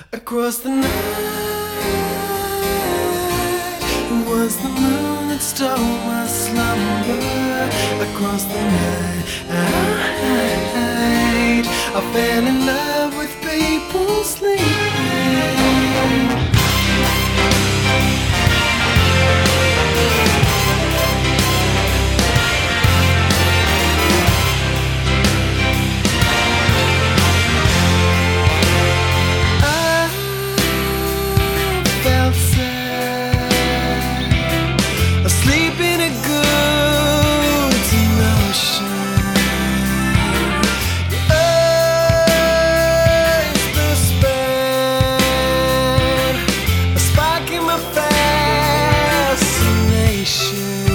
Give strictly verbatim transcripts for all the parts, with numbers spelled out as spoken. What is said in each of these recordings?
Across the night was the moon that stole my slumber. Across the night I fell in love with people sleeping. Asleep in a good notion. Your eyes, the span, a spark in my fascination.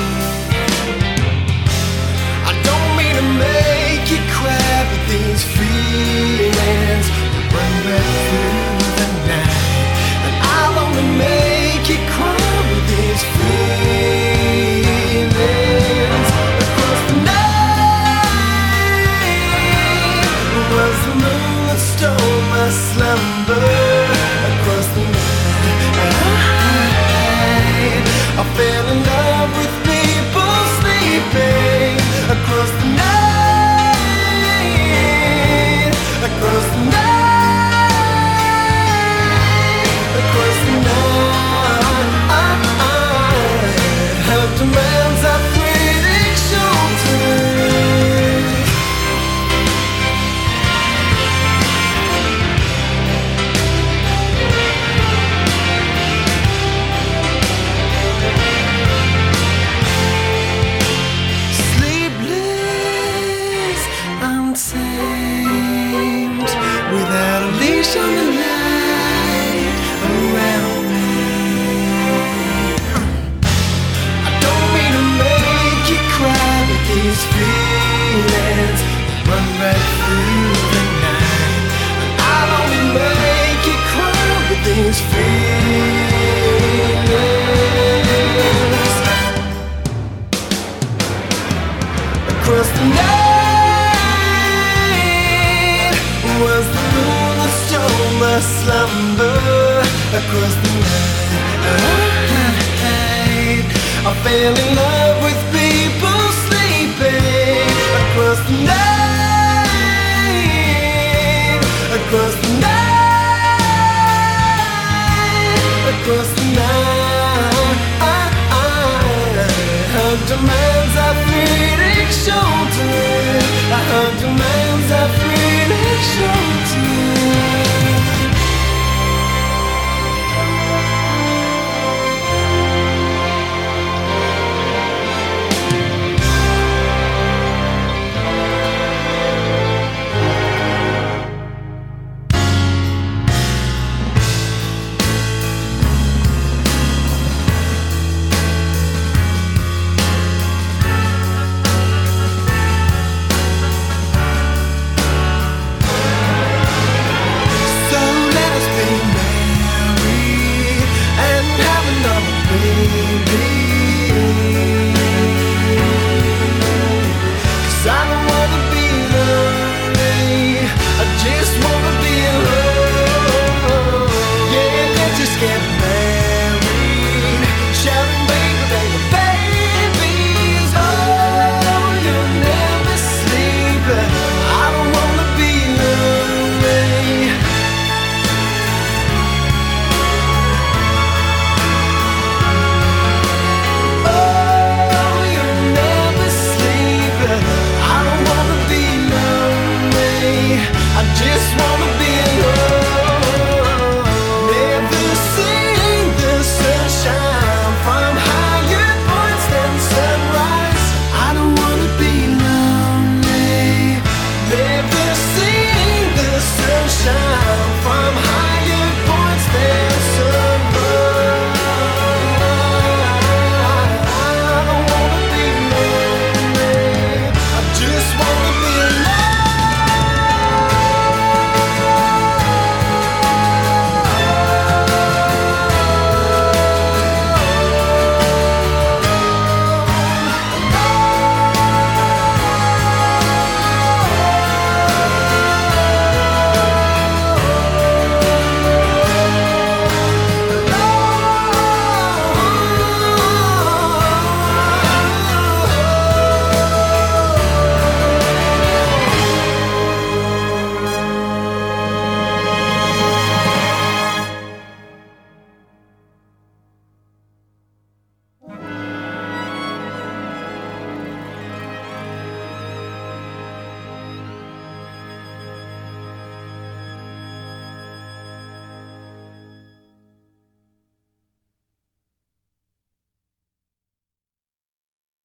I don't mean to make you cry, but these feelings run right through the night, and I'll only make you cry with these feelings. Across the night was the moon that stole my slumber. Across the night I fell in love with people sleeping. Across the night, across the night, across the night, help demands arthritic shoulders. Sleepless, untamed, without a leash on the night around me. I don't mean to make you cry, but these feelings run right through the night, and I'll only make you cry with these feelings. Across the night was the moon that stole my slumber. Across the night I fell in love with people sleeping. Across the night